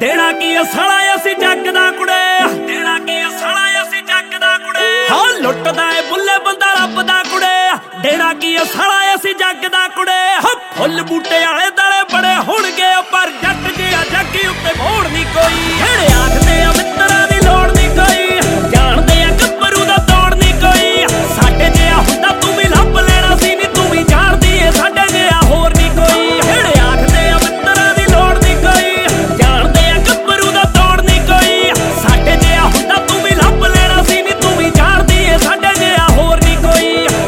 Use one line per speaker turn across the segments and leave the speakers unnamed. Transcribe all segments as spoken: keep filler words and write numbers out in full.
ਦੇਣਾ ਕੀ ਅਸਲਾ ਅਸੀਂ ਜੱਗ ਦਾ ਕੁੜੇ, ਦੇਣਾ ਕੀ ਅਸਲਾ ਅਸੀਂ ਜੱਗ ਦਾ ਕੁੜੇ। ਹਾਂ ਲੁੱਟਦਾ ਏ ਬੁੱਲੇ ਬੰਦਾ ਰੱਬ ਦਾ ਕੁੜੇ, ਦੇਣਾ ਕੀ ਅਸਲਾ ਅਸੀਂ ਜੱਗ ਦਾ ਕੁੜੇ। ਹਾਂ ਫੁੱਲ ਬੂਟੇ ਆਲੇ ਦਲੇ ਬੜੇ ਹੋਣਗੇ ਪਰ ਜੱਟ ਜਿਹਾ ਜੱਗੀ ਉੱਤੇ ਮੋੜ ਨਹੀਂ ਕੋਈ। ਜਿਹੜੇ ਆਖਦੇ ਆ ਮਿੱਤਰਾਂ ਦੀ ਲੋੜ ਨਹੀਂ ਕੋਈ, ਜਾਣਦੇ ਆ ਗੱਭਰੂ ਦਾ ਤੋੜ ਨਹੀਂ ਕੋਈ। ਸਾਡੇ ਜਿਹਾ ਹੁੰਦਾ ਤੂੰ ਵੀ ਲੱਭ ਲੈਣਾ ਸੀ ਨੀ, ਤੂੰ ਵੀ ਜਾਣਦੀ ਏ ਸਾਡੇ ਜਿਹਾ ਹੋਰ ਨਹੀਂ ਕੋਈ। ਜਿਹੜੇ ਆਖਦੇ ਆ ਮਿੱਤਰਾਂ ਦੀ ਲੋੜ ਨਹੀਂ ਕੋਈ, ਜਾਣਦੇ ਆ ਗੱਭਰੂ ਦਾ ਤੋੜ ਨਹੀਂ ਕੋਈ। ਸਾਡੇ ਜਿਹਾ ਹੁੰਦਾ ਤੂੰ ਵੀ ਲੱਭ ਲੈਣਾ ਸੀ ਨੀ, ਤੂੰ ਵੀ ਜਾਣਦੀ ਏ ਸਾਡੇ ਜਿਹਾ ਹੋਰ ਨਹੀਂ ਕੋਈ।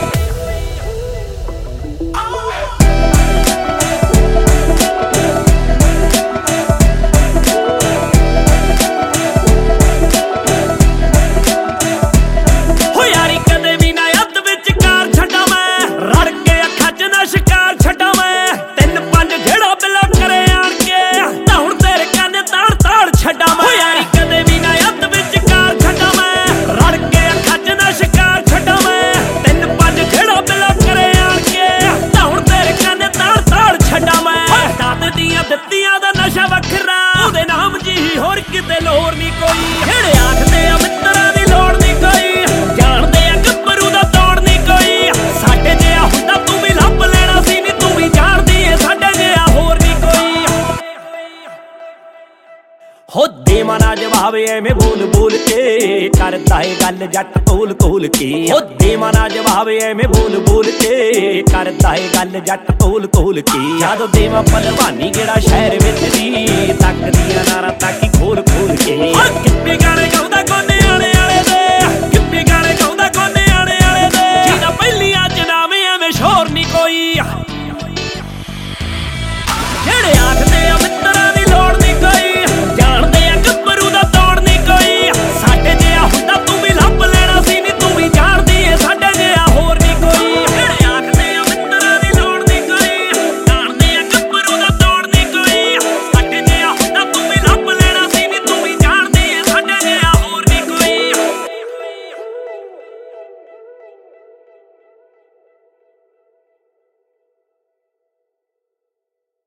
ਦਿੱਤੀਆਂ ਦਾ ਨਸ਼ਾ ਵੱਖਰਾ, ਉਹਦੇ ਨਾਮ ਜੀ ਹੋਰ ਕਿਤੇ ਲੋੜ ਨਹੀਂ ਕੋਈ। ਜਿਹੜੇ ਆਖਦੇ ਆ ਮਿੱਤਰਾਂ ਦੀ ਲੋੜ ਨਹੀਂ ਕੋਈ, ਜਾਣਦੇ ਆ ਗੱਭਰੂ ਦਾ ਤੋੜ ਨਹੀਂ ਕੋਈ। ਸਾਡੇ ਜਿਹਾ ਹੁੰਦਾ ਤੂੰ ਵੀ ਲੱਭ ਲੈਣਾ ਸੀ ਨੀ, ਤੂੰ ਵੀ ਜਾਣਦੀ ਏ ਸਾਡੇ ਜਿਹਾ ਹੋਰ ਨਹੀਂ ਕੋਈ। ਹੋ ਦੇਵਾਂ ਨਾ ਜਵਾਬ ਐਵੇਂ ਬੋਲ ਬੋਲ ਕੇ, ਕਰਦਾ ਏ ਗੱਲ ਜੱਟ ਤੋਲ ਤੋਲ ਕੇ। ਹੋ ਦੇਵਾਂ ਨਾ ਜਵਾਬ ਐਵੇਂ ਬੋਲ ਬੋਲ ਕੇ, ਕਰਦਾ ਏ ਗੱਲ ਜੱਟ ਤੋਲ ਤੋਲ ਕੇ। ਜਦੋਂ ਦੇਵਾਂ ਭਲਵਾਨੀ ਜਿਹੜਾ ਸ਼ਹਿਰ ਵਿੱਚ ਦੀ, ਤੱਕਦੀਆਂ ਨਾਰਾਂ ਤੱਕ ਹੀ ਖੋਲ ਖੋਲ ਕੇ। ਕਿੱਤੇ ਗਾਣੇ ਗਾਉਂਦਾ